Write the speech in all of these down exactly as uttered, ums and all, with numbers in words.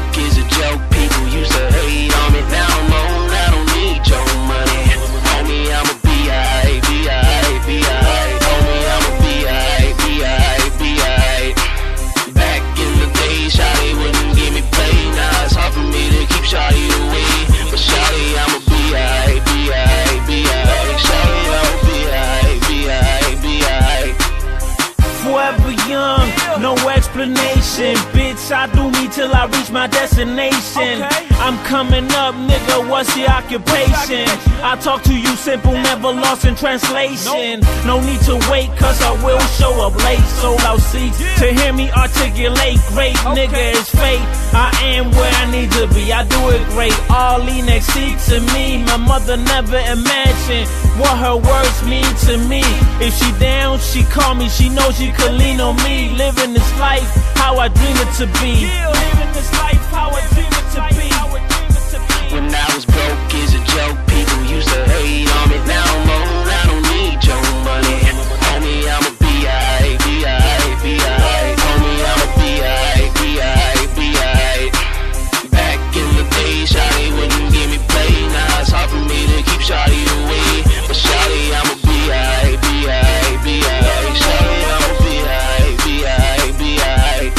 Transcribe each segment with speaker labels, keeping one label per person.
Speaker 1: broke is a joke, people used to hate on me. Now I'm old, I don't need your money. Homie, I'm a B I, B I, B I. Homie, I'm a B I, B I, B I. Back in the day, shawty wouldn't give me play. Now it's hard for me to keep shawty away. But shawty, I'm a B I, B I, B I. Shawty, I'm a B I, B I, B I.
Speaker 2: Forever young, no explanation. Bitch, I do me till I reach my destination. I'm coming up, nigga, what's your occupation? I talk to you simple, never lost in translation. No need to wait, cause I will show up late. Sold out seats to hear me articulate. Great nigga, it's fate. I am where I need to be, I do it great. All next seat to me. My mother never imagined what her words mean to me. If she down, she call me, she knows she could lean on me. Living this life, how I dream it to be. Living this life, how I dream it to be.
Speaker 1: When I was broke is a joke, people used to hate on me. Now I'm old, I don't need your money. Homie, I'm a B I, B I, B I. Homie, I'm a B I, B I, B I. Back in the day, shawty wouldn't give me play. Now it's hard for me to keep shawty away. But shawty, I'm a B I, B I, B I. Shawty, I'm a B I, B I, B I.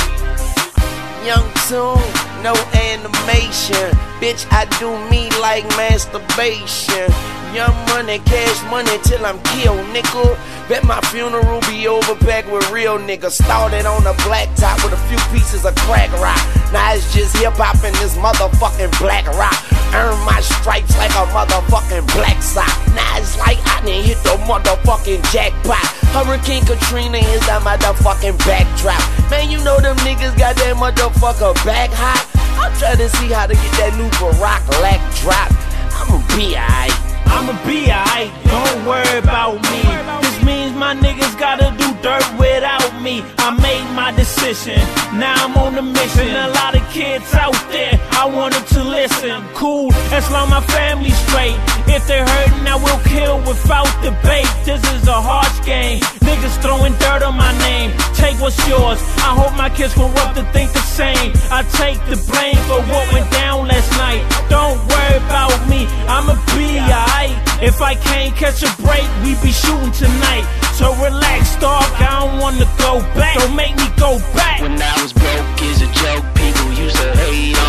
Speaker 3: Young Tune, no animation. Bitch, I do me like masturbation. Young money, cash money till I'm killed, nigga. Bet my funeral be over packed with real niggas. Started on a black top with a few pieces of crack rock. Now it's just hip hop and this motherfucking black rock. Earn my stripes like a motherfucking black sock. Now it's like I didn't hit the motherfucking jackpot. Hurricane Katrina is that motherfucking backdrop. Man, you know them niggas got that motherfucker back hot. I'm trying to see how to get that new Barack lack drop. I'm a B I.
Speaker 2: I'm a B I, don't worry about me. This means my niggas gotta do dirt without me. I made my decision, now I'm on a mission. A lot of kids out there, I wanted to listen. Cool, as long my family's straight. If they're hurting, I will kill without debate. This is a harsh game, niggas throwing dirt on my name. Take what's yours, I hope my kids grow up to think the same. I take the blame for what went down last night. Don't worry about me, I'm a B I. If I can't catch a break, we be shooting tonight. So relax, dog, I don't wanna go back. Don't make me go back.
Speaker 1: When I was broke is a joke, people used to hate on me.